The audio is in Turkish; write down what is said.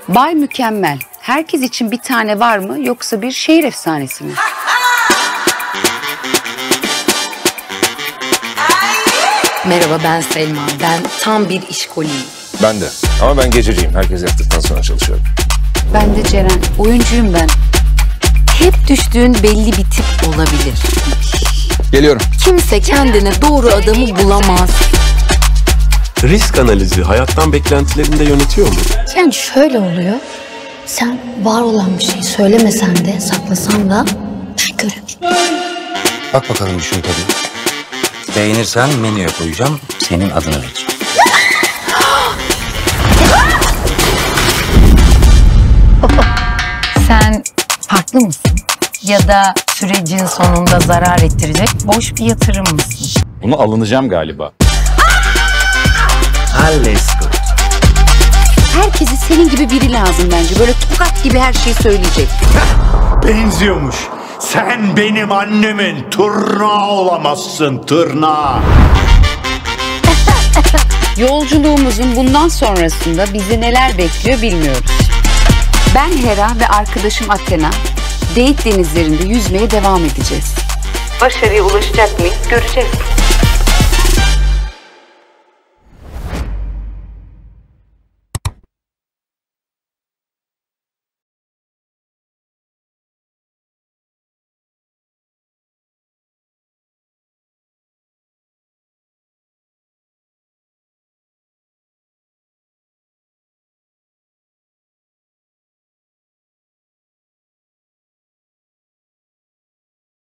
Bay Mükemmel, herkes için bir tane var mı yoksa bir şehir efsanesi mi? Merhaba, ben Selma. Ben tam bir işkoliyim. Ben de. Ama ben gececiyim. Herkes yattıktan sonra çalışıyorum. Ben de Ceren. Oyuncuyum ben. Hep düştüğün belli bir tip olabilir. Geliyorum. Kimse kendine doğru adamı bulamaz. Risk analizi hayattan beklentilerini de yönetiyor mu? Yani şöyle oluyor. Sen var olan bir şeyi söylemesen de, saklasan da ben görüyorum. Bak bakalım bir şunu tabii. Beğenirsen menüye koyacağım, senin adını vereceğim. Sen farklı mısın? Ya da sürecin sonunda zarar ettirecek boş bir yatırım mısın? Bunu alınacağım galiba. Alles gut. Herkese senin gibi biri lazım bence. Böyle tokat gibi her şeyi söyleyecek. Benziyormuş. Sen benim annemin tırnağı olamazsın, tırnağı. Yolculuğumuzun bundan sonrasında bizi neler bekliyor bilmiyoruz. Ben Hera ve arkadaşım Athena, date denizlerinde yüzmeye devam edeceğiz. Başarıya ulaşacak mıyız göreceğiz.